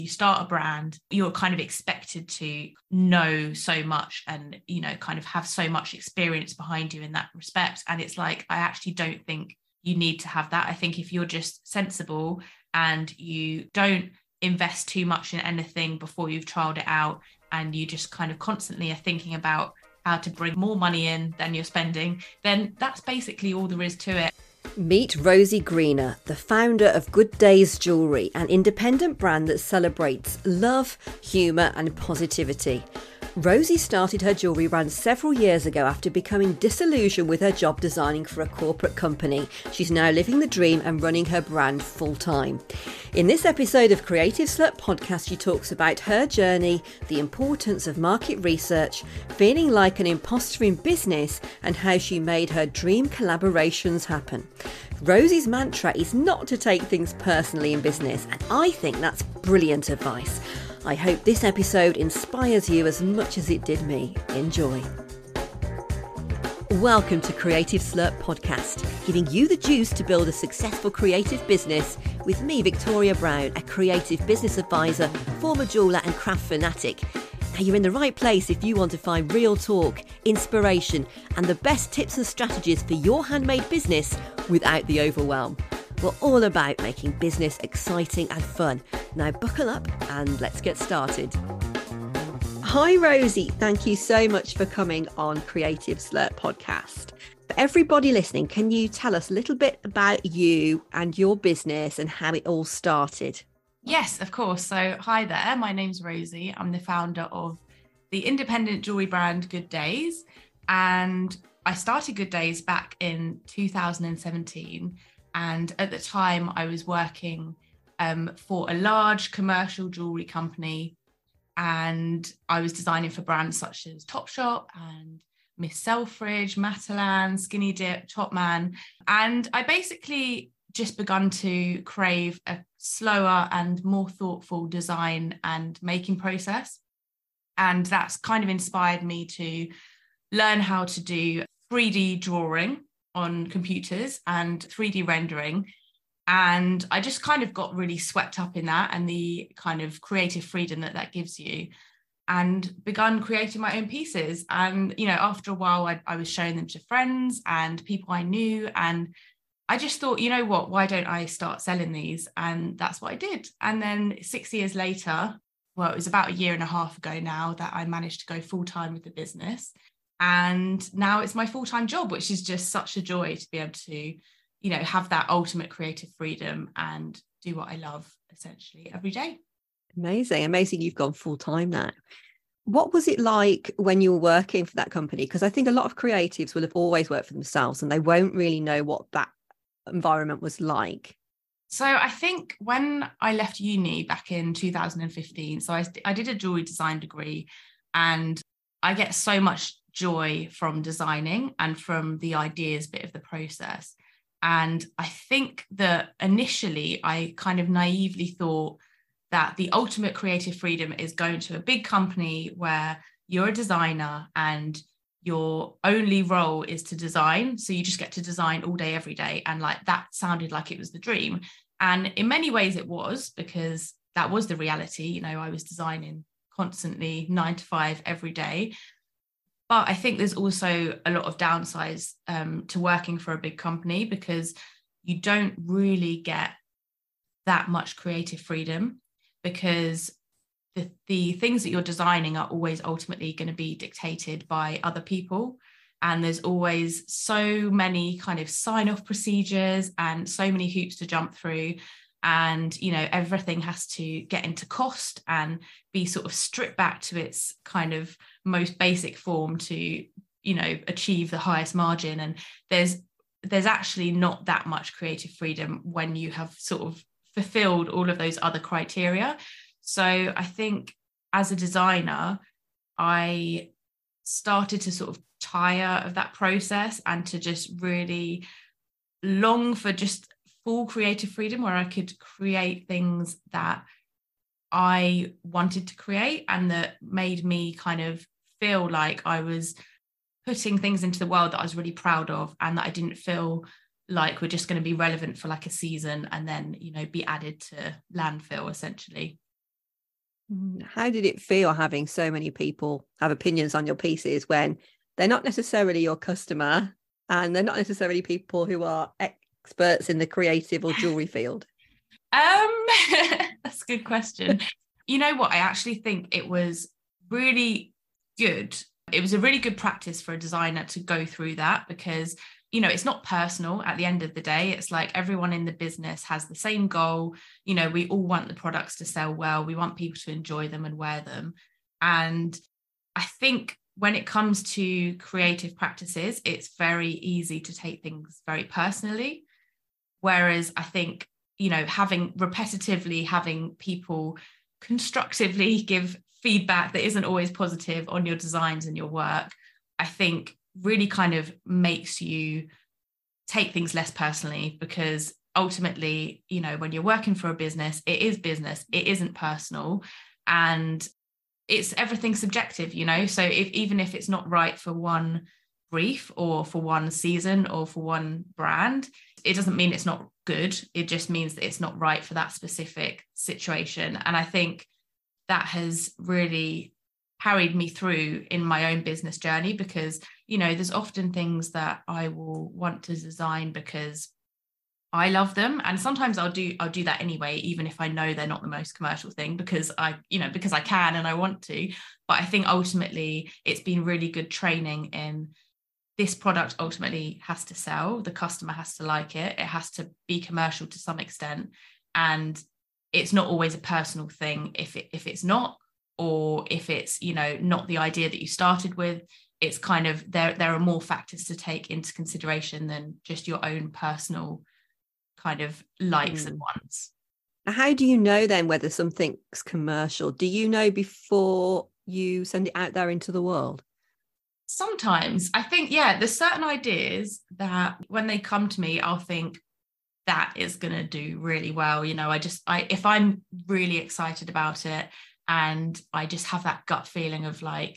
you start a brand, you're kind of expected to know so much and, kind of have so much experience behind you in that respect. And it's like, I actually don't think you need to have that. I think if you're just sensible and you don't invest too much in anything before you've trialed it out, and you just kind of constantly are thinking about how to bring more money in than you're spending, then that's basically all there is to it. Meet Rosie Greener, the founder of Good Days Jewellery, an independent brand that celebrates love, humour and positivity. Rosie started her jewellery brand several years ago after becoming disillusioned with her job designing for a corporate company. She's now living the dream and running her brand full time. In this episode of Creative Slut Podcast, she talks about her journey, the importance of market research, feeling like an imposter in business, and how she made her dream collaborations happen. Rosie's mantra is not to take things personally in business, and I think that's brilliant advice. I hope this episode inspires you as much as it did me. Enjoy. Welcome to Creative Slut Podcast, giving you the juice to build a successful creative business with me, Victoria Brown, a creative business advisor, former jeweller and craft fanatic. Now you're in the right place if you want to find real talk, inspiration and the best tips and strategies for your handmade business without the overwhelm. We're all about making business exciting and fun. Now buckle up and let's get started. Hi Rosie, thank you so much for coming on Creative Slut Podcast. For everybody listening, can you tell us a little bit about you and your business and how it all started? Yes, of course. So hi there, my name's Rosie. I'm the founder of the independent jewellery brand Good Days. And I started Good Days back in 2017. And at the time I was working for a large commercial jewellery company, and I was designing for brands such as Topshop and Miss Selfridge, Matalan, Skinny Dip, Topman. And I basically just begun to crave a slower and more thoughtful design and making process. And that's kind of inspired me to learn how to do 3D drawing on computers and 3D rendering. And I just kind of got really swept up in that and the kind of creative freedom that gives you, and begun creating my own pieces. And, after a while, I was showing them to friends and people I knew. And I just thought, you know what, why don't I start selling these? And that's what I did. And then 6 years later, well, it was about a year and a half ago now that I managed to go full time with the business. And now it's my full-time job, which is just such a joy to be able to, have that ultimate creative freedom and do what I love essentially every day. Amazing. You've gone full time now. What was it like when you were working for that company? Because I think a lot of creatives will have always worked for themselves and they won't really know what that environment was like. So I think when I left uni back in 2015, so I did a jewelry design degree, and I get so much joy from designing and from the ideas bit of the process. And I think that initially I kind of naively thought that the ultimate creative freedom is going to a big company where you're a designer and your only role is to design. So you just get to design all day, every day. And that sounded like it was the dream. And in many ways it was, because that was the reality. I was designing constantly 9 to 5 every day. But I think there's also a lot of downsides to working for a big company, because you don't really get that much creative freedom, because the things that you're designing are always ultimately going to be dictated by other people. And there's always so many kind of sign-off procedures and so many hoops to jump through. And, everything has to get into cost and be sort of stripped back to its kind of most basic form to, achieve the highest margin. And there's actually not that much creative freedom when you have sort of fulfilled all of those other criteria. So I think as a designer, I started to sort of tire of that process and to just really long for just full creative freedom, where I could create things that I wanted to create and that made me kind of feel like I was putting things into the world that I was really proud of, and that I didn't feel like were just going to be relevant for like a season and then, be added to landfill essentially. How did it feel having so many people have opinions on your pieces when they're not necessarily your customer and they're not necessarily people who are experts in the creative or jewelry field? That's a good question. You know what? I actually think it was really good. It was a really good practice for a designer to go through that because, it's not personal at the end of the day. It's like everyone in the business has the same goal. We all want the products to sell well. We want people to enjoy them and wear them. And I think when it comes to creative practices, it's very easy to take things very personally. Whereas I think, having people constructively give feedback that isn't always positive on your designs and your work, I think really kind of makes you take things less personally, because ultimately, when you're working for a business, it isn't personal, and it's everything subjective, so even if it's not right for one brief or for one season or for one brand, it doesn't mean it's not good. It just means that it's not right for that specific situation. And I think that has really carried me through in my own business journey, because there's often things that I will want to design because I love them, and sometimes I'll do that anyway, even if I know they're not the most commercial thing, because I can and I want to. But I think ultimately it's been really good training in, this product ultimately has to sell, the customer has to like it, it has to be commercial to some extent, and it's not always a personal thing if it's not, or if it's not the idea that you started with. It's kind of there are more factors to take into consideration than just your own personal kind of likes and wants. How do you know then whether something's commercial? Do you know before you send it out there into the world? Sometimes I think, there's certain ideas that when they come to me, I'll think that is going to do really well. If I'm really excited about it and I just have that gut feeling of like,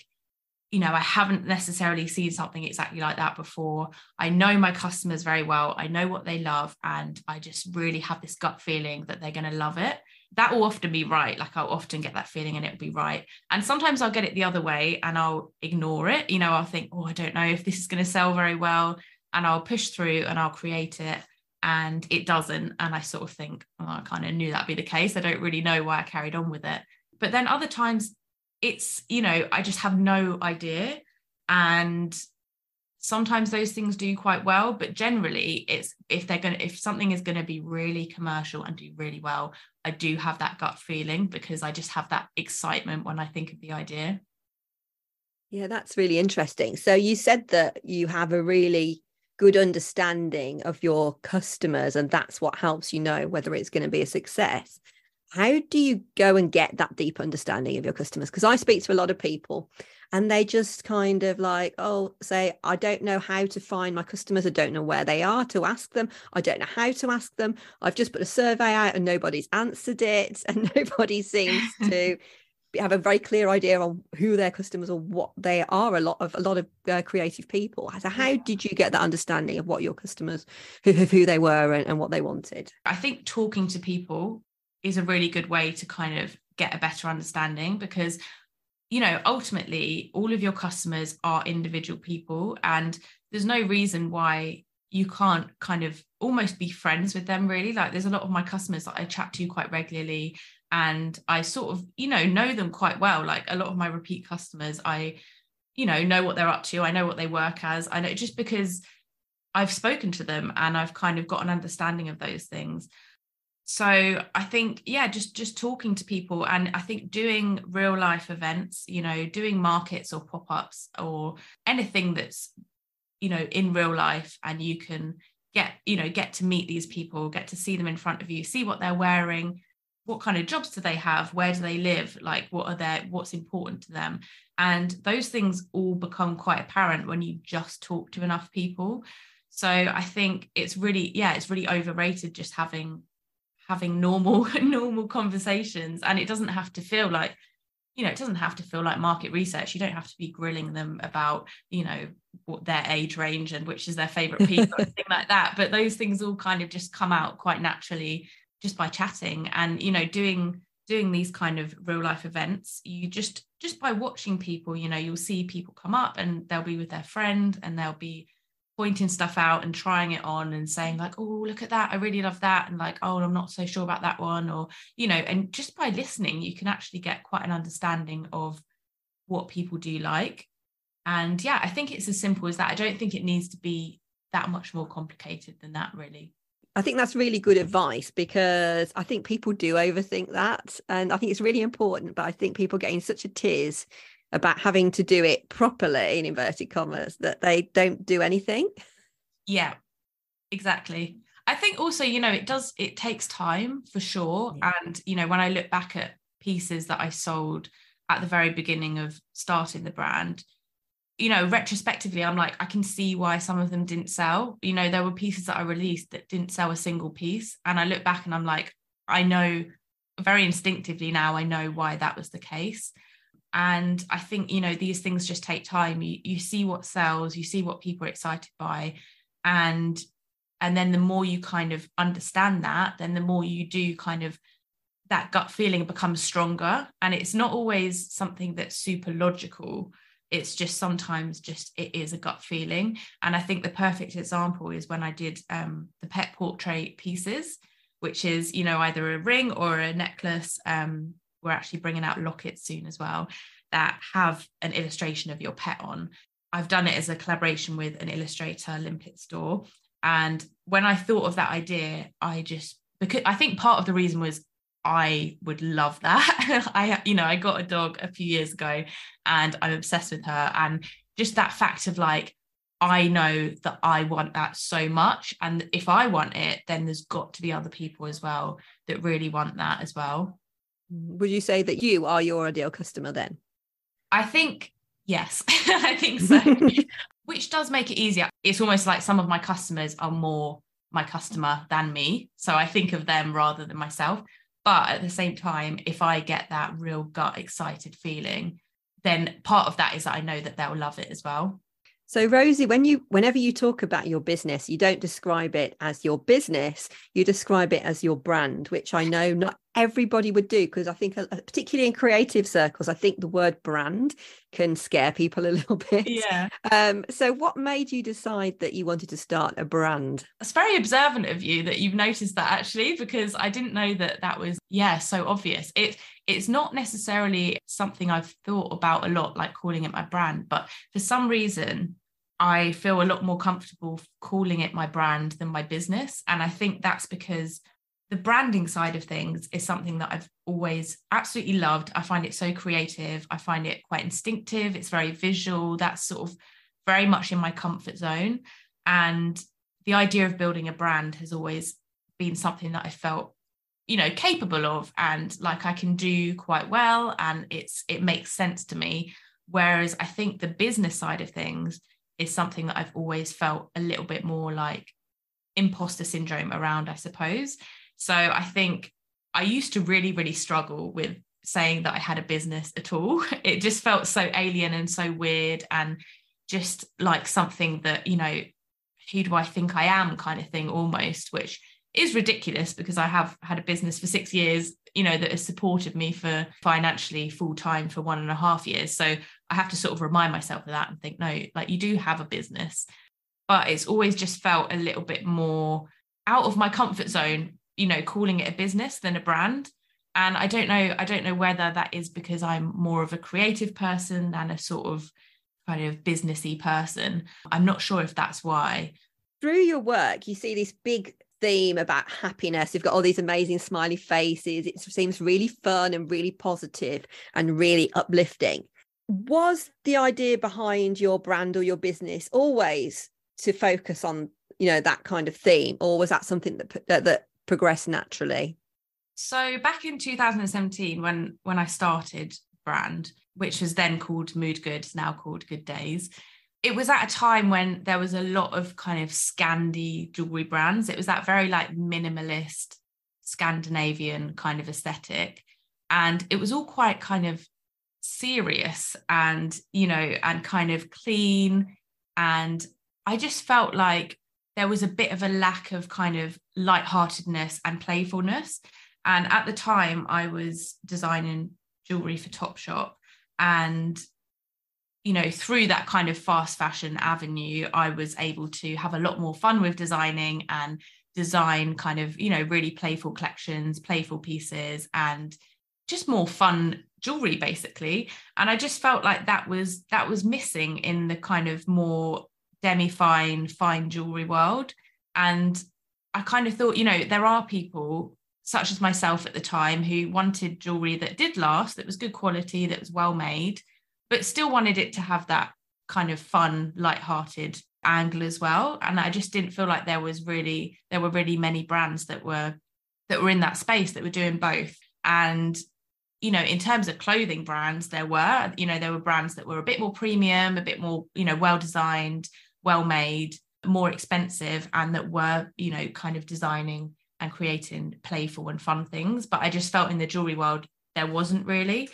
I haven't necessarily seen something exactly like that before. I know my customers very well. I know what they love. And I just really have this gut feeling that they're going to love it. That will often be right. Like, I'll often get that feeling and it'll be right. And sometimes I'll get it the other way and I'll ignore it. I'll think, I don't know if this is going to sell very well. And I'll push through and I'll create it. And it doesn't. And I sort of think, I kind of knew that'd be the case. I don't really know why I carried on with it. But then other times, it's, I just have no idea. And sometimes those things do quite well, but generally it's, if something is going to be really commercial and do really well, I do have that gut feeling, because I just have that excitement when I think of the idea. Yeah, that's really interesting. So you said that you have a really good understanding of your customers, and that's what helps you know whether it's going to be a success. How do you go and get that deep understanding of your customers? Because I speak to a lot of people and they just kind of like, say, I don't know how to find my customers. I don't know where they are to ask them. I don't know how to ask them. I've just put a survey out and nobody's answered it. And nobody seems to have a very clear idea on who their customers or what they are. A lot of creative people. So how did you get that understanding of what your customers, who they were and what they wanted? I think talking to people is a really good way to kind of get a better understanding, because ultimately all of your customers are individual people, and there's no reason why you can't kind of almost be friends with them, really. Like, there's a lot of my customers that I chat to quite regularly, and I sort of know them quite well. Like, a lot of my repeat customers, I know what they're up to, I know what they work as, I know, just because I've spoken to them and I've kind of got an understanding of those things. So I think, just talking to people, and I think doing real life events, doing markets or pop-ups or anything that's, in real life, and you can get to meet these people, get to see them in front of you, see what they're wearing, what kind of jobs do they have, where do they live, like what's important to them. And those things all become quite apparent when you just talk to enough people. So I think it's really overrated just having normal conversations, and it doesn't have to feel like market research. You don't have to be grilling them about what their age range and which is their favorite piece or anything like that, but those things all kind of just come out quite naturally just by chatting and doing doing these kind of real life events, you just by watching people, you know, you'll see people come up and they'll be with their friend and they'll be pointing stuff out and trying it on and saying like, oh, look at that, I really love that, and like, oh, I'm not so sure about that one, or, you know, and just by listening you can actually get quite an understanding of what people do like. And yeah, I think it's as simple as that. I don't think it needs to be that much more complicated than that, really. I think that's really good advice, because I think people do overthink that. And I think it's really important, but I think people get in such a tiz about having to do it properly, in inverted commas, that they don't do anything. Yeah, exactly. I think also, you know, it takes time for sure. Yeah. And, you know, when I look back at pieces that I sold at the very beginning of starting the brand, you know, retrospectively, I'm like, I can see why some of them didn't sell. You know, there were pieces that I released that didn't sell a single piece. And I look back and I'm like, I know very instinctively now, I know why that was the case. And I think, you know, these things just take time. You see what sells, you see what people are excited by. And then the more you kind of understand that, then the more you do kind of, that gut feeling becomes stronger. And it's not always something that's super logical. It's just sometimes just it is a gut feeling. And I think the perfect example is when I did the pet portrait pieces, which is, you know, either a ring or a necklace. We're actually bringing out lockets soon as well that have an illustration of your pet on. I've done it as a collaboration with an illustrator, Limpet Store. And when I thought of that idea, because I think part of the reason was I would love that. I got a dog a few years ago and I'm obsessed with her. And just that fact of like, I know that I want that so much. And if I want it, then there's got to be other people as well that really want that as well. Would you say that you are your ideal customer then? I think, yes, I think so, which does make it easier. It's almost like some of my customers are more my customer than me. So I think of them rather than myself. But at the same time, if I get that real gut excited feeling, then part of that is that I know that they'll love it as well. So Rosie, whenever you talk about your business, you don't describe it as your business, you describe it as your brand, which I know not everybody would do, because I think particularly in creative circles, I think the word brand can scare people a little bit. Yeah. So what made you decide that you wanted to start a brand? It's very observant of you that you've noticed that, actually, because I didn't know that was, so obvious. It's not necessarily something I've thought about a lot, like calling it my brand, but for some reason, I feel a lot more comfortable calling it my brand than my business. And I think that's because the branding side of things is something that I've always absolutely loved. I find it so creative. I find it quite instinctive. It's very visual. That's sort of very much in my comfort zone. And the idea of building a brand has always been something that I felt, you know, capable of and like I can do quite well. And it makes sense to me. Whereas I think the business side of things is something that I've always felt a little bit more like imposter syndrome around, I suppose. So I think I used to really, really struggle with saying that I had a business at all. It just felt so alien and so weird and just like something that, you know, who do I think I am kind of thing almost, which is ridiculous because I have had a business for 6 years, you know, that has supported me for financially full time for 1.5 years. So I have to sort of remind myself of that and think, no, like you do have a business, but it's always just felt a little bit more out of my comfort zone, you know, calling it a business than a brand. And I don't know whether that is because I'm more of a creative person than a sort of kind of businessy person. I'm not sure if that's why. Through your work, you see this big theme about happiness. You've got all these amazing smiley faces. It seems really fun and really positive and really uplifting. Was the idea behind your brand or your business always to focus on, you know, that kind of theme, or was that something that progressed naturally? So back in 2017, when I started brand, which was then called Mood Good, now called Good Days, it was at a time when there was a lot of kind of Scandi jewelry brands. It was that very like minimalist Scandinavian kind of aesthetic. And it was all quite kind of serious and, you know, and kind of clean. And I just felt like there was a bit of a lack of kind of lightheartedness and playfulness. And at the time I was designing jewelry for Topshop, and through that kind of fast fashion avenue, I was able to have a lot more fun with designing and design kind of, really playful collections, playful pieces, and just more fun jewelry, basically. And I just felt like that was missing in the kind of more fine jewelry world. And I kind of thought, there are people such as myself at the time who wanted jewelry that did last, that was good quality, that was well made, but still wanted it to have that kind of fun, light-hearted angle as well. And I just didn't feel like there were really many brands that were in that space that were doing both. And in terms of clothing brands, there were brands that were a bit more premium, a bit more well designed, well made, more expensive, and that were kind of designing and creating playful and fun things. But I just felt in the jewelry world there wasn't really.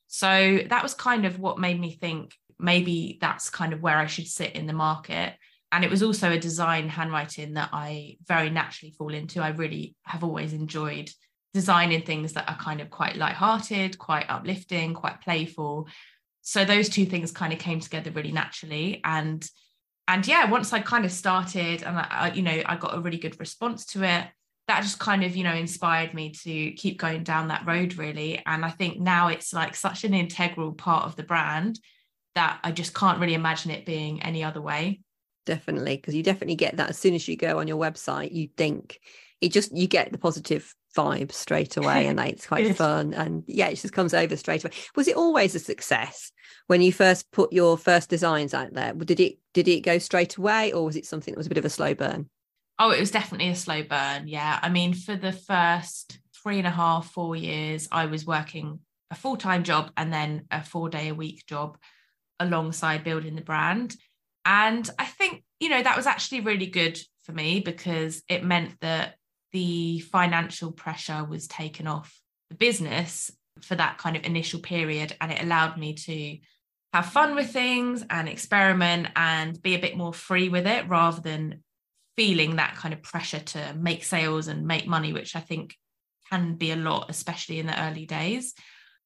So that was kind of what made me think maybe that's kind of where I should sit in the market. And it was also a design handwriting that I very naturally fall into. I really have always enjoyed designing things that are kind of quite lighthearted, quite uplifting, quite playful. So those two things kind of came together really naturally. And yeah, once I kind of started and I got a really good response to it, that just kind of, inspired me to keep going down that road, really. And I think now it's like such an integral part of the brand that I just can't really imagine it being any other way. Definitely, because you definitely get that as soon as you go on your website, you think you get the positive vibe straight away, and it's quite fun. And yeah, it just comes over straight away. Was it always a success when you first put your first designs out there? Did it go straight away, or was it something that was a bit of a slow burn? Oh, it was definitely a slow burn. Yeah. I mean, for the first 3.5, 4 years, I was working a full-time job and then a 4-day-a-week job alongside building the brand. And I think, that was actually really good for me because it meant that the financial pressure was taken off the business for that kind of initial period. And it allowed me to have fun with things and experiment and be a bit more free with it rather than feeling that kind of pressure to make sales and make money, which I think can be a lot, especially in the early days.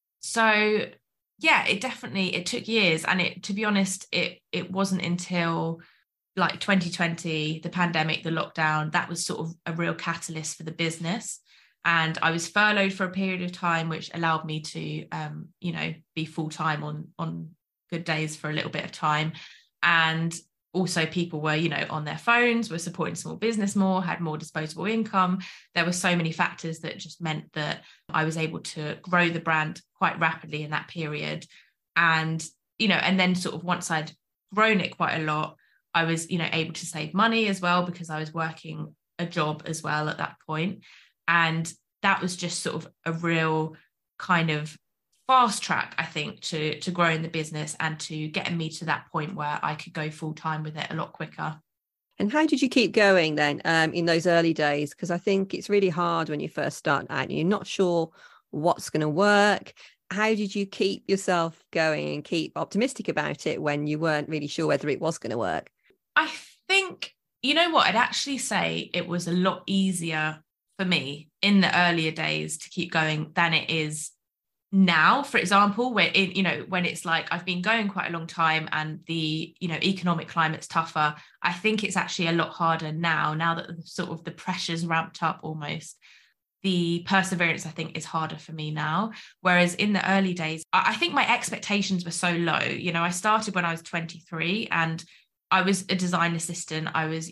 So yeah, it took years. And to be honest, it wasn't until like 2020, the pandemic, the lockdown, that was sort of a real catalyst for the business. And I was furloughed for a period of time, which allowed me to, be full-time on good days for a little bit of time. And also people were, on their phones, were supporting small business more, had more disposable income. There were so many factors that just meant that I was able to grow the brand quite rapidly in that period. And, and then sort of once I'd grown it quite a lot, I was, able to save money as well because I was working a job as well at that point. And that was just sort of a real kind of fast track, I think, to growing the business and to getting me to that point where I could go full time with it a lot quicker. And how did you keep going then in those early days? Because I think it's really hard when you first start out and you're not sure what's going to work. How did you keep yourself going and keep optimistic about it when you weren't really sure whether it was going to work? I think, I'd actually say it was a lot easier for me in the earlier days to keep going than it is now. For example, when it's like I've been going quite a long time and the economic climate's tougher, I think it's actually a lot harder now that sort of the pressure's ramped up almost. The perseverance, I think, is harder for me now. Whereas in the early days, I think my expectations were so low. I started when I was 23 and I was a design assistant. I was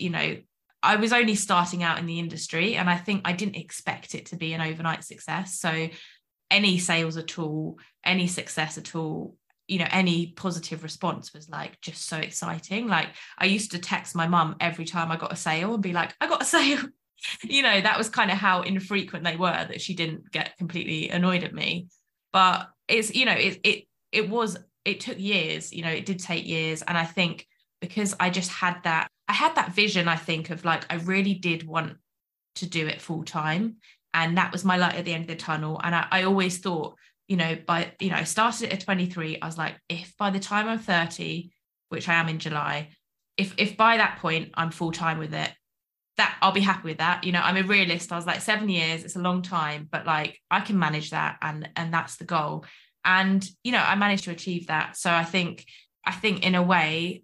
only starting out in the industry, and I think I didn't expect it to be an overnight success. So any sales at all, any success at all, any positive response was like just so exciting. Like I used to text my mum every time I got a sale and be like, I got a sale. That was kind of how infrequent they were, that she didn't get completely annoyed at me. But it's, it took years, it did take years. And I think because I just had that vision, I think, of like, I really did want to do it full time. And that was my light at the end of the tunnel. And I always thought, I started it at 23. I was like, if by the time I'm 30, which I am in July, if by that point I'm full time with it, that I'll be happy with that. You know, I'm a realist. I was like, 7 years, it's a long time, but like I can manage that, and that's the goal. And you know, I managed to achieve that. So I think in a way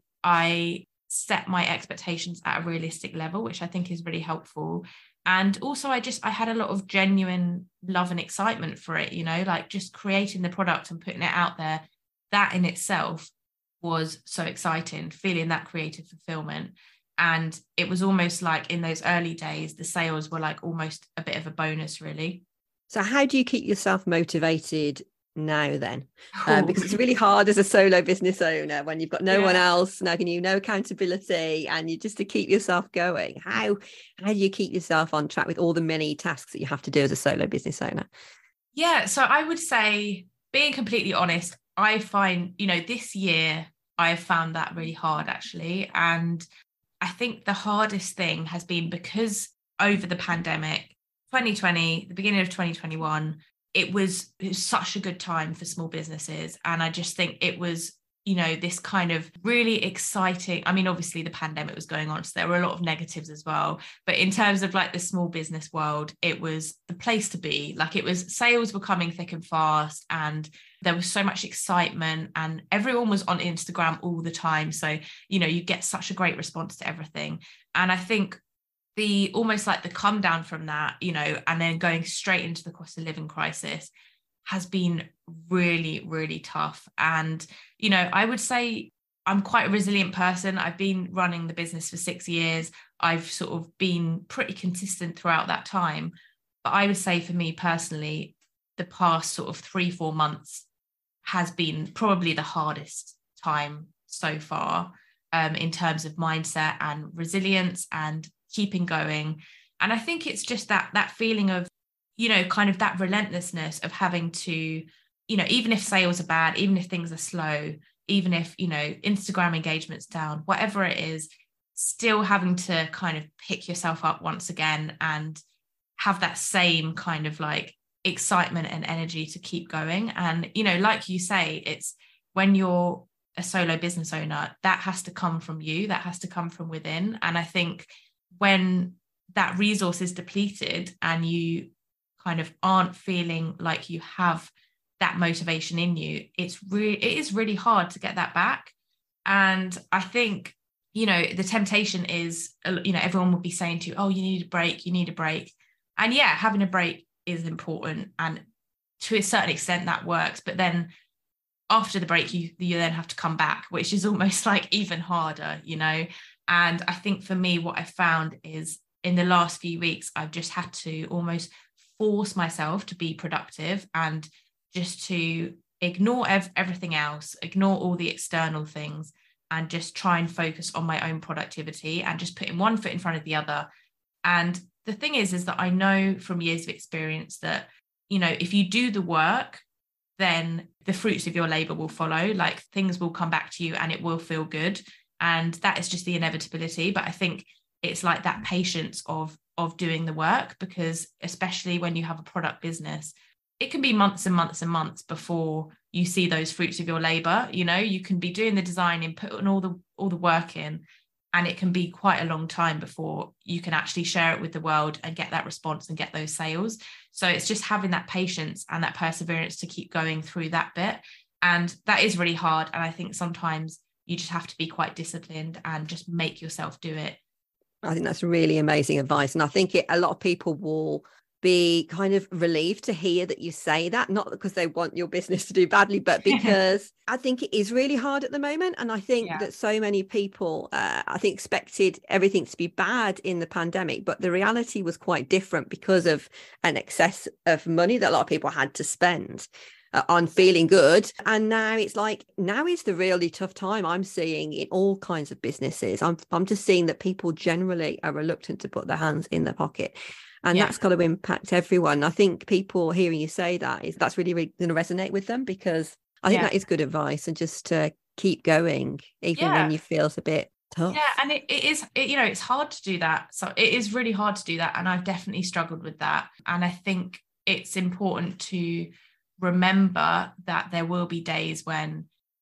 I set my expectations at a realistic level, which I think is really helpful. And also I had a lot of genuine love and excitement for it, you know, like just creating the product and putting it out there. That in itself was so exciting, feeling that creative fulfillment. And it was almost like in those early days, the sales were like almost a bit of a bonus, really. So how do you keep yourself motivated now then? Oh, Because it's really hard as a solo business owner when you've got no one yeah. else nagging you, no accountability, and you just to keep yourself going. How do you keep yourself on track with all the many tasks that you have to do as a solo business owner? Yeah. So I would say, being completely honest, I find, you know, this year I've found that really hard actually. And I think the hardest thing has been because over the pandemic, 2020, the beginning of 2021, it was such a good time for small businesses. And I just think it was, you know, this kind of really exciting. I mean, obviously the pandemic was going on, so there were a lot of negatives as well. But in terms of like the small business world, it was the place to be. Like it was, sales were coming thick and fast, and there was so much excitement, and everyone was on Instagram all the time. So, you know, you get such a great response to everything. And I think the almost like the come down from that, you know, and then going straight into the cost of living crisis has been really, really tough. And, you know, I would say I'm quite a resilient person. I've been running the business for 6 years. I've sort of been pretty consistent throughout that time. But I would say for me personally, the past sort of 3-4 months has been probably the hardest time so far, in terms of mindset and resilience and keeping going. And I think it's just that feeling of, you know, kind of that relentlessness of having to, you know, even if sales are bad, even if things are slow, even if, you know, Instagram engagement's down, whatever it is, still having to kind of pick yourself up once again and have that same kind of like excitement and energy to keep going. And, you know, like you say, it's when you're a solo business owner, that has to come from you, that has to come from within. And I think when that resource is depleted and you kind of aren't feeling like you have that motivation in you, it is really hard to get that back. And I think, you know, the temptation is, you know, everyone would be saying to you, oh, you need a break. And yeah, having a break is important, and to a certain extent that works. But then after the break, you then have to come back, which is almost like even harder, you know. And I think for me, what I found is in the last few weeks, I've just had to almost force myself to be productive and just to ignore everything else, ignore all the external things, and just try and focus on my own productivity and just putting one foot in front of the other. And the thing is that I know from years of experience that, you know, if you do the work, then the fruits of your labor will follow. Like things will come back to you and it will feel good. And that is just the inevitability. But I think it's like that patience of doing the work, because especially when you have a product business, it can be months and months and months before you see those fruits of your labor. You know, you can be doing the design and putting all the work in, and it can be quite a long time before you can actually share it with the world and get that response and get those sales. So it's just having that patience and that perseverance to keep going through that bit. And that is really hard. And I think sometimes you just have to be quite disciplined and just make yourself do it. I think that's really amazing advice. And I think a lot of people will be kind of relieved to hear that you say that, not because they want your business to do badly, but because I think it is really hard at the moment. And I think that so many people, I think, expected everything to be bad in the pandemic, but the reality was quite different because of an excess of money that a lot of people had to spend on feeling good. And now it's like, now is the really tough time I'm seeing in all kinds of businesses. I'm just seeing that people generally are reluctant to put their hands in their pocket. And that's got to impact everyone. I think people hearing you say that's really, really going to resonate with them, because I think that is good advice, and just to keep going, even when you feel it's a bit tough. Yeah, and it is, you know, it's hard to do that. So it is really hard to do that. And I've definitely struggled with that. And I think it's important to remember that there will be days when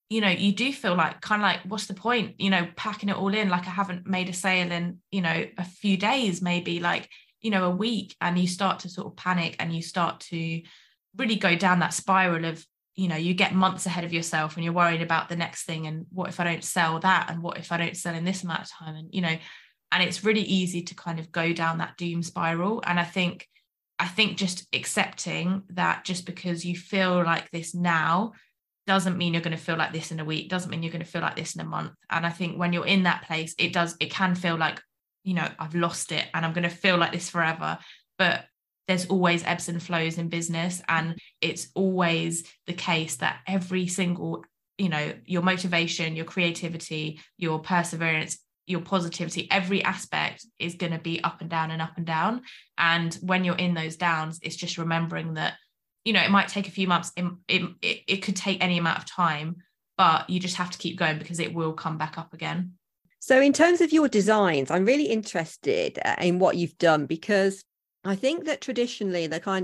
you know, you do feel like kind of like, what's the point, you know, packing it all in, like I haven't made a sale in, you know, a few days, maybe like, you know, a week, and you start to sort of panic and you start to really go down that spiral of, you know, you get months ahead of yourself and you're worried about the next thing, and what if I don't sell that, and what if I don't sell in this amount of time, and you know, and it's really easy to kind of go down that doom spiral. And I think just accepting that just because you feel like this now doesn't mean you're going to feel like this in a week, doesn't mean you're going to feel like this in a month. And I think when you're in that place, it can feel like, you know, I've lost it and I'm going to feel like this forever. But there's always ebbs and flows in business. And it's always the case that every single, you know, your motivation, your creativity, your perseverance, your positivity, every aspect is going to be up and down and up and down. And when you're in those downs, it's just remembering that, you know, it might take a few months, it could take any amount of time, but you just have to keep going because it will come back up again. So in terms of your designs, I'm really interested in what you've done, because I think that traditionally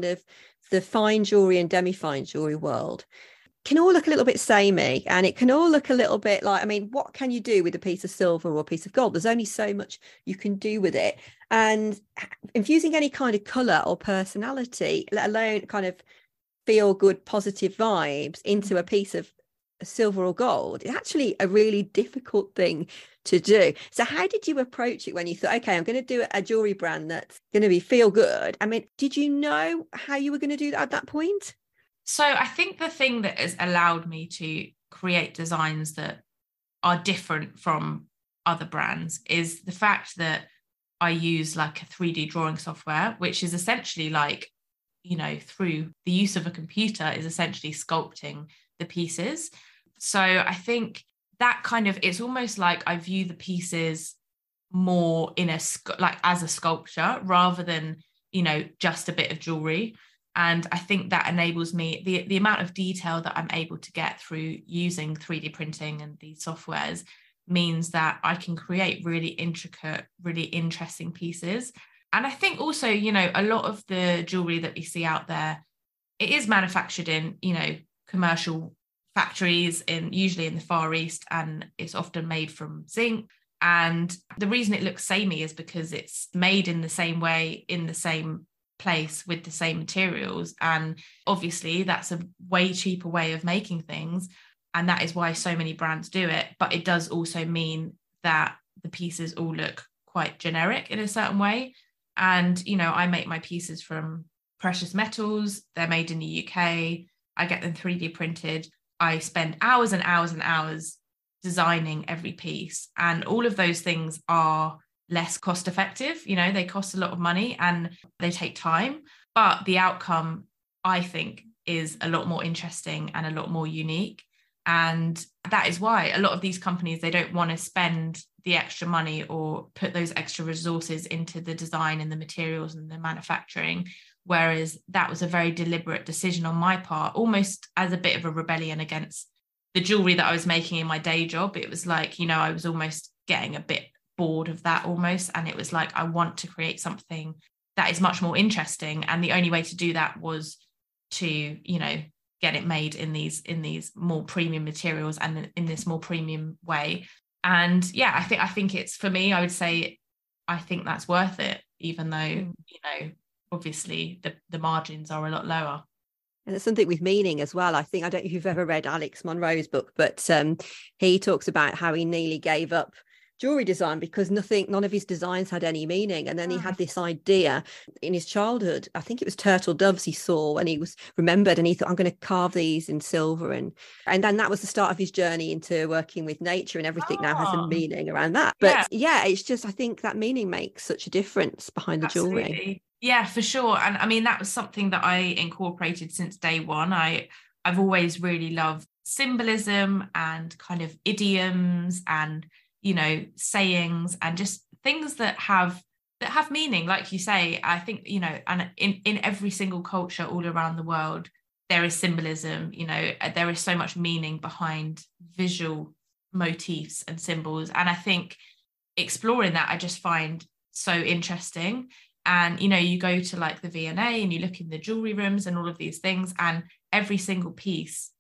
the fine jewelry and demi-fine jewelry world can all look a little bit samey, and it can all look a little bit like, I mean, what can you do with a piece of silver or a piece of gold? There's only so much you can do with it. And infusing any kind of colour or personality, let alone kind of feel good, positive vibes into a piece of silver or gold, is actually a really difficult thing to do. So how did you approach it when you thought, okay, I'm going to do a jewelry brand that's going to be feel good? I mean, did you know how you were going to do that at that point? So I think the thing that has allowed me to create designs that are different from other brands is the fact that I use like a 3D drawing software, which is essentially like, you know, through the use of a computer, is essentially sculpting the pieces. So I think that kind of, it's almost like I view the pieces more in like as a sculpture rather than, you know, just a bit of jewelry. And I think that enables me, the amount of detail that I'm able to get through using 3D printing and these softwares means that I can create really intricate, really interesting pieces. And I think also, you know, a lot of the jewelry that we see out there, it is manufactured in, you know, commercial factories usually in the Far East, and it's often made from zinc. And the reason it looks samey is because it's made in the same way, in the same place, with the same materials. And obviously that's a way cheaper way of making things. And that is why so many brands do it. But it does also mean that the pieces all look quite generic in a certain way. And, you know, I make my pieces from precious metals. They're made in the UK. I get them 3D printed. I spend hours and hours and hours designing every piece. And all of those things are less cost effective. You know, they cost a lot of money and they take time. But the outcome, I think, is a lot more interesting and a lot more unique. And that is why a lot of these companies, they don't want to spend the extra money or put those extra resources into the design and the materials and the manufacturing. Whereas that was a very deliberate decision on my part, almost as a bit of a rebellion against the jewelry that I was making in my day job. It was like, you know, I was almost getting a bit bored of that almost. And it was like, I want to create something that is much more interesting. And the only way to do that was to, you know, get it made in these more premium materials and in this more premium way. And yeah, I think it's, for me, I would say, I think that's worth it, even though, you know, obviously the margins are a lot lower. And it's something with meaning as well. I think, I don't know if you've ever read Alex Monroe's book, but he talks about how he nearly gave up jewelry design because none of his designs had any meaning. And then he had this idea in his childhood, I think it was turtle doves he saw and he was remembered, and he thought, I'm going to carve these in silver. And then that was the start of his journey into working with nature, and everything now has a meaning around that. But yeah, it's just, I think that meaning makes such a difference behind the jewelry. Yeah, for sure. And I mean, that was something that I incorporated since day one. I've always really loved symbolism and kind of idioms and, you know, sayings and just things that have meaning. Like you say, I think, you know, and in every single culture all around the world, there is symbolism, you know, there is so much meaning behind visual motifs and symbols. And I think exploring that, I just find so interesting. And, you know, you go to like the V&A and you look in the jewelry rooms and all of these things, and every single piece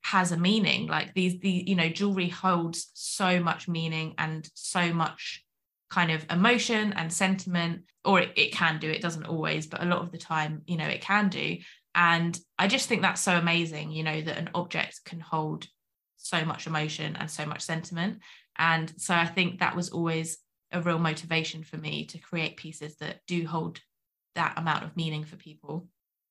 has a meaning. Like jewelry holds so much meaning and so much kind of emotion and sentiment, or it can do. It doesn't always, but a lot of the time, it can do. And I just think that's so amazing, that an object can hold so much emotion and so much sentiment. And so I think that was always a real motivation for me to create pieces that do hold that amount of meaning for people.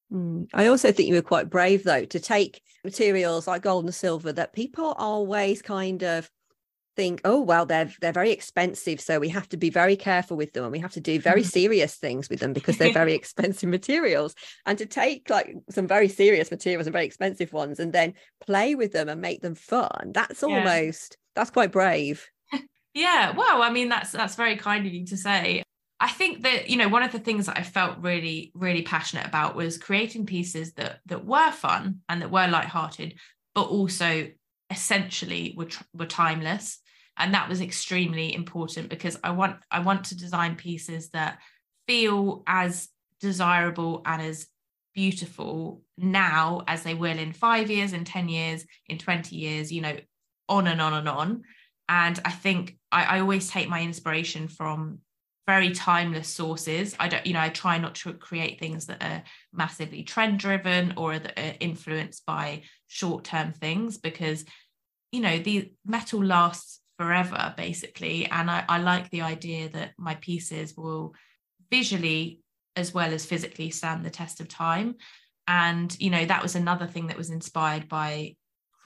I also think you were quite brave, though, to take materials like gold and silver that people always kind of think, oh, well, they're very expensive, so we have to be very careful with them and we have to do very serious things with them because they're very expensive materials. And to take like some very serious materials and very expensive ones and then play with them and make them fun, that's quite brave. Yeah, well, I mean, that's very kind of you to say. I think that, one of the things that I felt really, really passionate about was creating pieces that were fun and that were lighthearted, but also essentially were timeless. And that was extremely important because I want to design pieces that feel as desirable and as beautiful now as they will in 5 years, in 10 years, in 20 years, on and on and on. And I think I always take my inspiration from very timeless sources. I try not to create things that are massively trend driven or that are influenced by short-term things, because the metal lasts forever basically. And I like the idea that my pieces will visually as well as physically stand the test of time. And that was another thing that was inspired by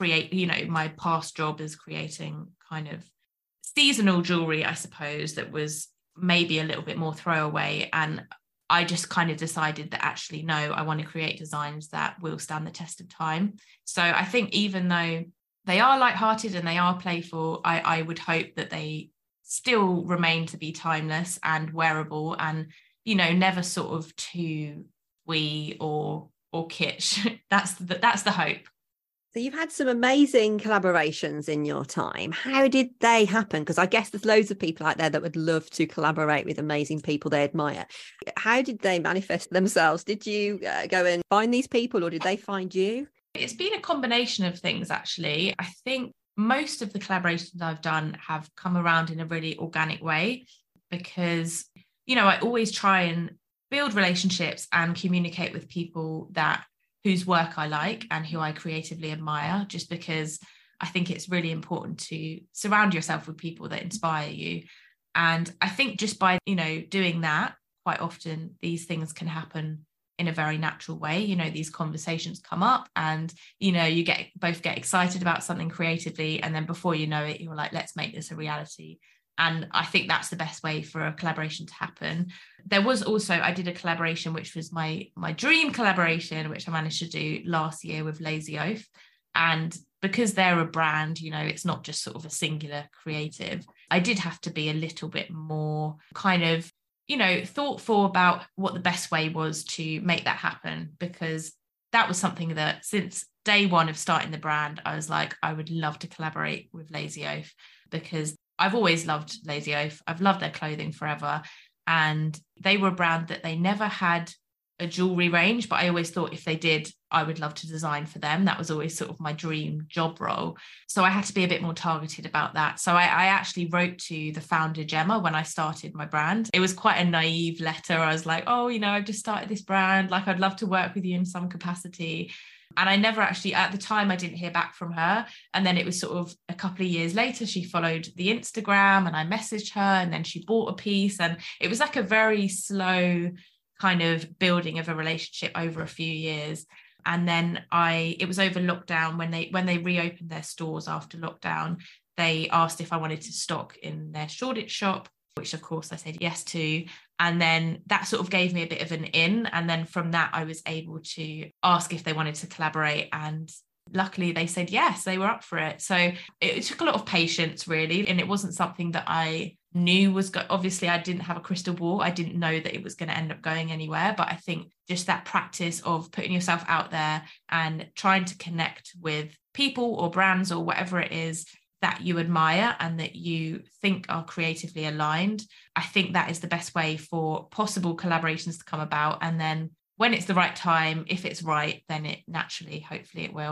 my past job as creating kind of seasonal jewelry, I suppose, that was maybe a little bit more throwaway. And I just kind of decided that actually, no, I want to create designs that will stand the test of time. So I think even though they are lighthearted and they are playful, I would hope that they still remain to be timeless and wearable and, never sort of too wee or kitsch. That's the hope. So you've had some amazing collaborations in your time. How did they happen? Because I guess there's loads of people out there that would love to collaborate with amazing people they admire. How did they manifest themselves? Did you go and find these people, or did they find you? It's been a combination of things, actually. I think most of the collaborations I've done have come around in a really organic way because, I always try and build relationships and communicate with people whose work I like and who I creatively admire, just because I think it's really important to surround yourself with people that inspire you. And I think just by, doing that, quite often these things can happen in a very natural way. These conversations come up and, you both get excited about something creatively. And then before you know it, you're like, let's make this a reality. And I think that's the best way for a collaboration to happen. There was also, I did a collaboration, which was my dream collaboration, which I managed to do last year with Lazy Oaf. And because they're a brand, it's not just sort of a singular creative. I did have to be a little bit more kind of, thoughtful about what the best way was to make that happen, because that was something that since day one of starting the brand, I was like, I would love to collaborate with Lazy Oaf, because I've always loved Lazy Oaf. I've loved their clothing forever. And they were a brand that they never had a jewelry range, but I always thought if they did, I would love to design for them. That was always sort of my dream job role. So I had to be a bit more targeted about that. So I actually wrote to the founder, Gemma, when I started my brand. It was quite a naive letter. I was like, oh, I've just started this brand. Like, I'd love to work with you in some capacity. And I never actually, at the time, I didn't hear back from her. And then it was sort of a couple of years later, she followed the Instagram and I messaged her and then she bought a piece. And it was like a very slow kind of building of a relationship over a few years. And then it was over lockdown when they reopened their stores after lockdown, they asked if I wanted to stock in their Shoreditch shop, which of course I said yes to. And then that sort of gave me a bit of an in. And then from that, I was able to ask if they wanted to collaborate. And luckily they said yes, they were up for it. So it took a lot of patience, really. And it wasn't something that I knew was obviously I didn't have a crystal ball. I didn't know that it was going to end up going anywhere. But I think just that practice of putting yourself out there and trying to connect with people or brands or whatever it is that you admire and that you think are creatively aligned, I think that is the best way for possible collaborations to come about. And then when it's the right time, if it's right, then it naturally, hopefully it will.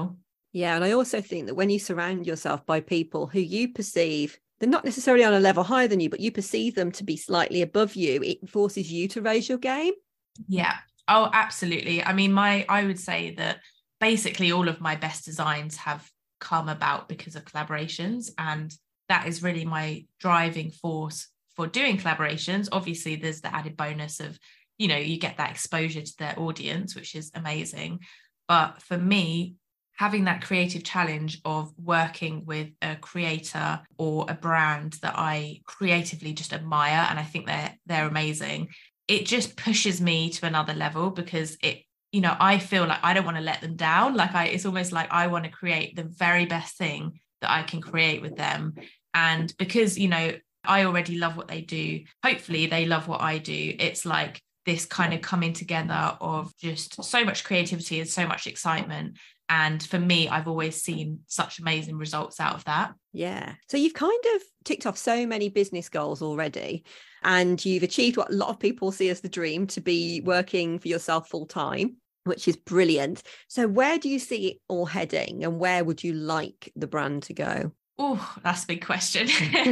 Yeah, and I also think that when you surround yourself by people who you perceive, they're not necessarily on a level higher than you, but you perceive them to be slightly above you, it forces you to raise your game. Yeah. Oh, absolutely. I mean, I would say that basically all of my best designs have come about because of collaborations. And that is really my driving force for doing collaborations. Obviously, there's the added bonus of, you get that exposure to their audience, which is amazing. But for me, having that creative challenge of working with a creator or a brand that I creatively just admire, and I think they're amazing, it just pushes me to another level because I feel like I don't want to let them down. It's almost like I want to create the very best thing that I can create with them. And because, I already love what they do, hopefully they love what I do. It's like this kind of coming together of just so much creativity and so much excitement. And for me, I've always seen such amazing results out of that. Yeah. So you've kind of ticked off so many business goals already, and you've achieved what a lot of people see as the dream, to be working for yourself full time, which is brilliant. So where do you see it all heading, and where would you like the brand to go? Oh, that's a big question.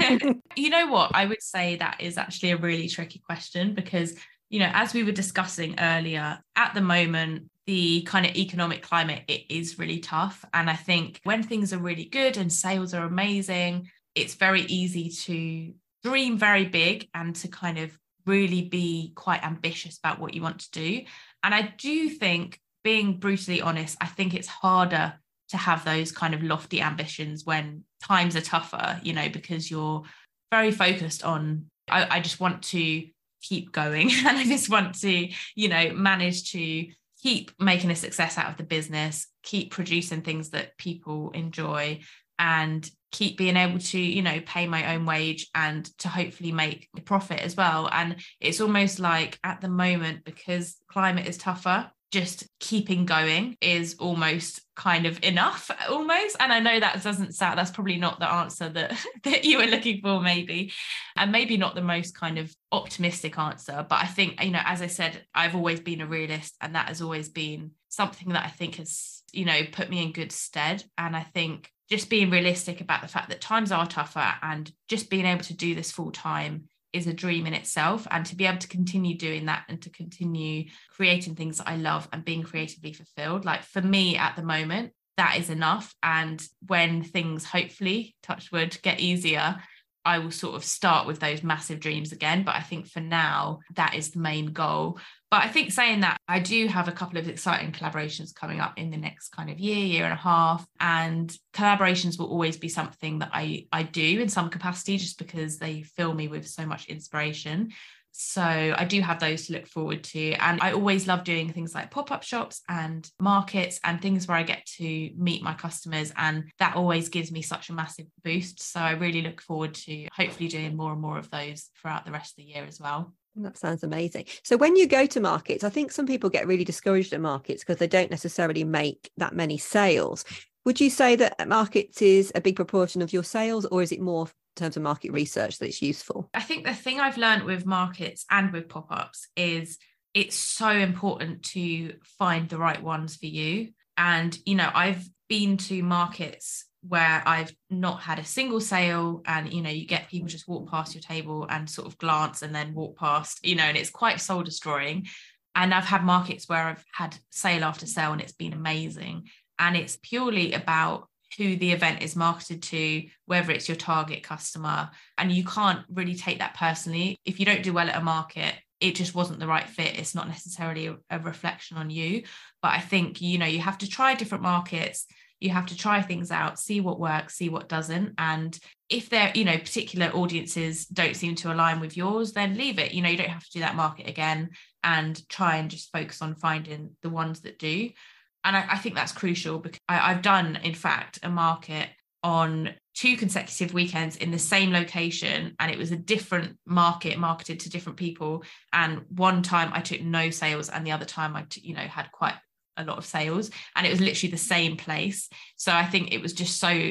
You know what? I would say that is actually a really tricky question because, as we were discussing earlier, at the moment, the kind of economic climate, it is really tough. And I think when things are really good and sales are amazing, it's very easy to dream very big and to kind of really be quite ambitious about what you want to do. And I do think, being brutally honest, I think it's harder to have those kind of lofty ambitions when times are tougher, because you're very focused on, I just want to keep going and I just want to, manage to keep making a success out of the business, keep producing things that people enjoy, and keep being able to, pay my own wage and to hopefully make a profit as well. And it's almost like at the moment, because climate is tougher, just keeping going is almost kind of enough almost. And I know that doesn't sound, that's probably not the answer that you were looking for maybe, and maybe not the most kind of optimistic answer. But I think, as I said, I've always been a realist, and that has always been something that I think has, put me in good stead. And I think just being realistic about the fact that times are tougher, and just being able to do this full time is a dream in itself, and to be able to continue doing that and to continue creating things that I love and being creatively fulfilled, like for me at the moment, that is enough. And when things hopefully, touch wood, get easier, I will sort of start with those massive dreams again. But I think for now, that is the main goal. But I think saying that, I do have a couple of exciting collaborations coming up in the next kind of year and a half. And collaborations will always be something that I do in some capacity, just because they fill me with so much inspiration. So I do have those to look forward to. And I always love doing things like pop-up shops and markets and things where I get to meet my customers. And that always gives me such a massive boost. So I really look forward to hopefully doing more and more of those throughout the rest of the year as well. That sounds amazing. So when you go to markets, I think some people get really discouraged at markets because they don't necessarily make that many sales. Would you say that markets is a big proportion of your sales, or is it more in terms of market research that it's useful? I think the thing I've learned with markets and with pop-ups is it's so important to find the right ones for you. And, I've been to markets where I've not had a single sale, and, you get people just walk past your table and sort of glance and then walk past, and it's quite soul destroying. And I've had markets where I've had sale after sale and it's been amazing. And it's purely about who the event is marketed to, whether it's your target customer. And you can't really take that personally. If you don't do well at a market, it just wasn't the right fit. It's not necessarily a reflection on you. But I think, you have to try different markets. You have to try things out, see what works, see what doesn't. And if there, particular audiences don't seem to align with yours, then leave it. You don't have to do that market again, and try and just focus on finding the ones that do. And I think that's crucial, because I've done, in fact, a market on 2 consecutive weekends in the same location, and it was a different market marketed to different people. And one time I took no sales, and the other time I had quite a lot of sales, and it was literally the same place. So I think it was just so,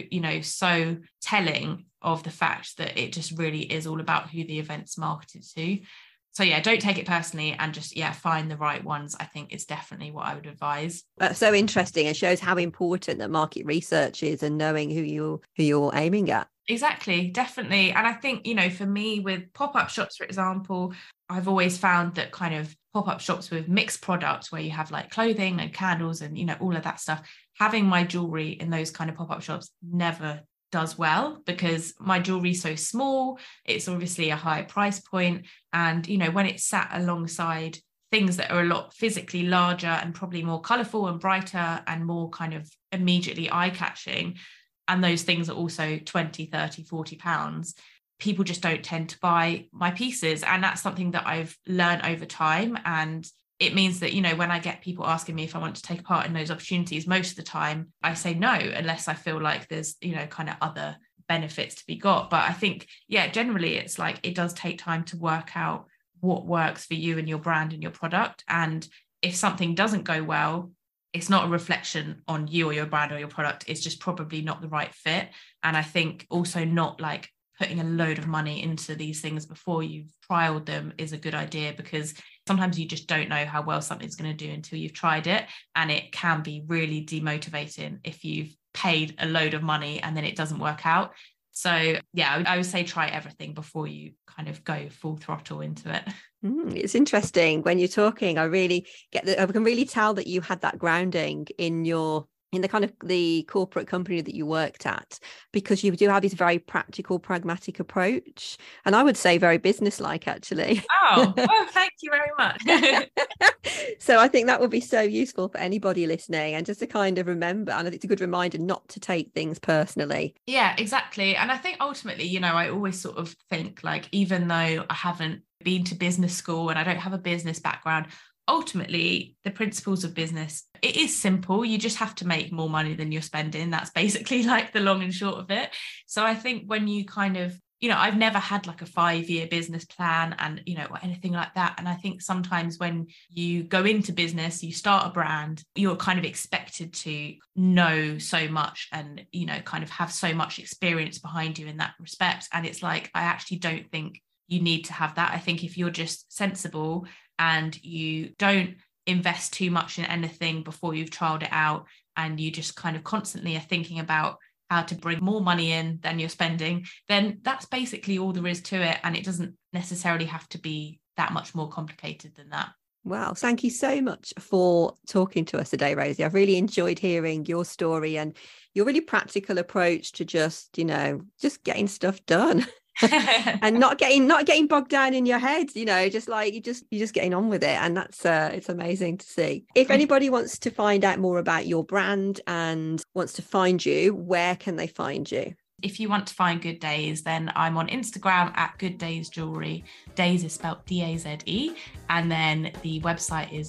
so telling of the fact that it just really is all about who the event's marketed to. So yeah, don't take it personally, and just find the right ones. I think is definitely what I would advise. That's so interesting. It shows how important that market research is and knowing who you're aiming at. Exactly, definitely. And I think, for me with pop-up shops, for example, I've always found that kind of pop-up shops with mixed products where you have like clothing and candles and, all of that stuff, having my jewelry in those kind of pop-up shops never does well, because my jewelry is so small. It's obviously a high price point. And, when it's sat alongside things that are a lot physically larger and probably more colourful and brighter and more kind of immediately eye-catching, and those things are also 20, 30, 40 pounds, people just don't tend to buy my pieces. And that's something that I've learned over time. And it means that, when I get people asking me if I want to take part in those opportunities, most of the time I say no, unless I feel like there's, kind of other benefits to be got. But I think, generally it's like, it does take time to work out what works for you and your brand and your product. And if something doesn't go well, it's not a reflection on you or your brand or your product. It's just probably not the right fit. And I think also not like putting a load of money into these things before you've trialed them is a good idea, because sometimes you just don't know how well something's going to do until you've tried it. And it can be really demotivating if you've paid a load of money and then it doesn't work out. So I would say try everything before you kind of go full throttle into it. It's interesting when you're talking. I really I can really tell that you had that grounding in the kind of the corporate company that you worked at, because you do have this very practical, pragmatic approach, and I would say very businesslike, actually. Oh, thank you very much. So I think that would be so useful for anybody listening, and just to kind of remember, and it's a good reminder not to take things personally. Yeah, exactly. And I think ultimately, I always sort of think like, even though I haven't been to business school and I don't have a business background, ultimately the principles of business, it is simple. You just have to make more money than you're spending. That's basically like the long and short of it. So I think when you kind of, I've never had like a 5-year business plan and, or anything like that. And I think sometimes when you go into business, you start a brand, you're kind of expected to know so much and, kind of have so much experience behind you in that respect. And it's like, I actually don't think you need to have that. I think if you're just sensible and you don't invest too much in anything before you've trialed it out, and you just kind of constantly are thinking about how to bring more money in than you're spending, then that's basically all there is to it. And it doesn't necessarily have to be that much more complicated than that. Wow. Thank you so much for talking to us today, Rosie. I've really enjoyed hearing your story and your really practical approach to just getting stuff done. And not getting bogged down in your head, just like you're just getting on with it. And that's it's amazing to see. If anybody wants to find out more about your brand and wants to find you, where can they find you? If you want to find Good Days, then I'm on Instagram at Good Days Jewelry. Days is spelled D-A-Z-E. And then the website is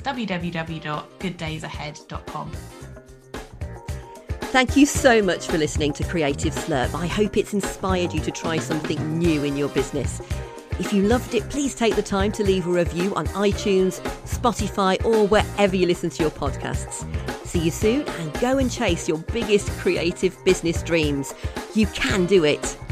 www.gooddaysahead.com. Thank you so much for listening to Creative Slurp. I hope it's inspired you to try something new in your business. If you loved it, please take the time to leave a review on iTunes, Spotify, or wherever you listen to your podcasts. See you soon, and go and chase your biggest creative business dreams. You can do it.